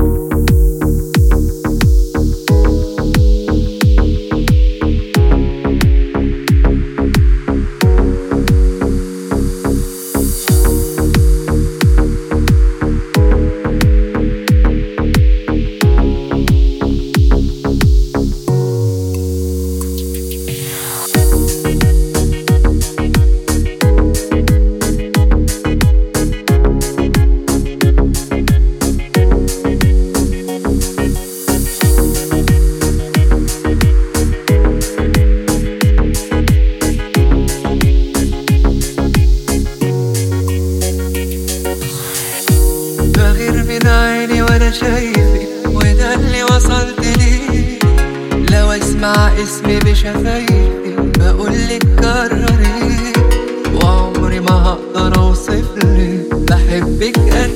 بغير من عيني وانا شايفك، وده اللي وصلت ليه. لو اسمع اسمي بشفايفي بقولك كرري، وعمري ما هقدر اوصفلك بحبك قد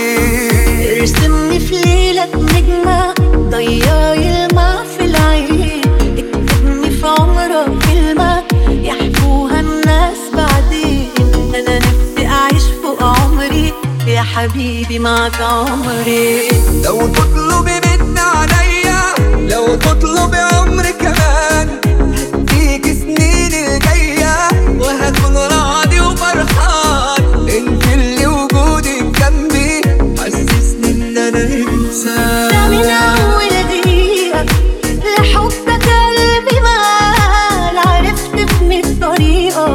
ايه. ارسمني في ليلك نجمة ضيعي الماء في العين، اكتبني في عمرك كلمة يحكوها الناس بعدين. انا نفسي اعيش فوق عمري يا حبيبي معك عمري. لو تطلبي مني عليا، لو تطلبي عمري كمان، هديك سنين الجاية وهكون راضي وفرحان. انت اللي وجودك جنبي حسسني ان انا انسان. ده من اول دقيقة لحبك قلبي مال، عرفت ابني الطريقة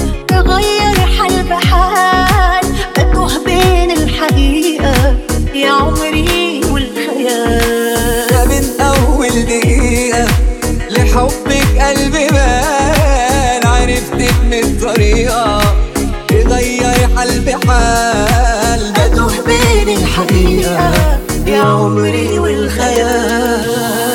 تغير حال بحال، بتوه بين الحقيقة يا عمري والخيال. ده من اول دقيقة لحبك قلبي مال، عرفت من الطريقة تغير حال بحال، بتوه بين الحقيقة يا عمري والخيال.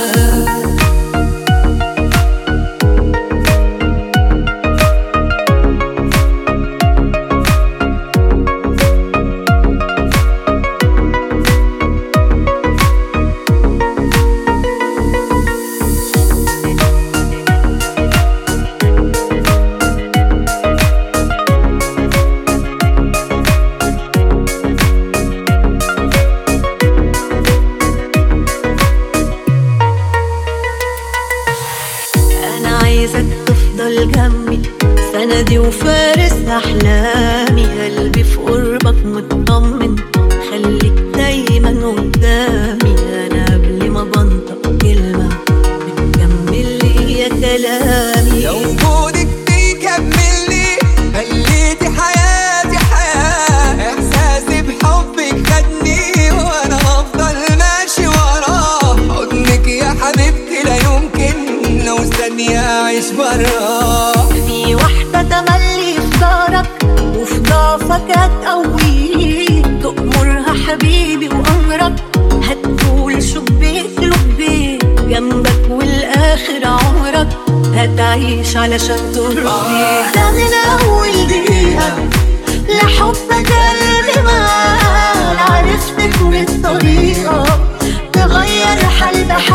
عايزك تفضل جنبي سندي وفارس أحلامي، قلبي في قربك مطمن خليك دايما قدامي. أنا قبل ما بنطق كلمة بتكمل لي يا كلامي. لو وجودك بيكملني خليتي حياتي حياة، إحساسي بحبك خدني وأنا هفضل ماشي وراه. حضنك يا حبيبتي لا يمكن لو ثانية أعيش براه. في واحدة تملي في دارك وفي ضعفك هتقويك، تأمرها حبيبي وأمرك هتقول شبيك لبيك، جنبك والآخر عمرك هتعيش علشان ترضيك. ده من أول دقيقة لحبك قلبي مال، عرفتك من الطريقة تغير حال بحال،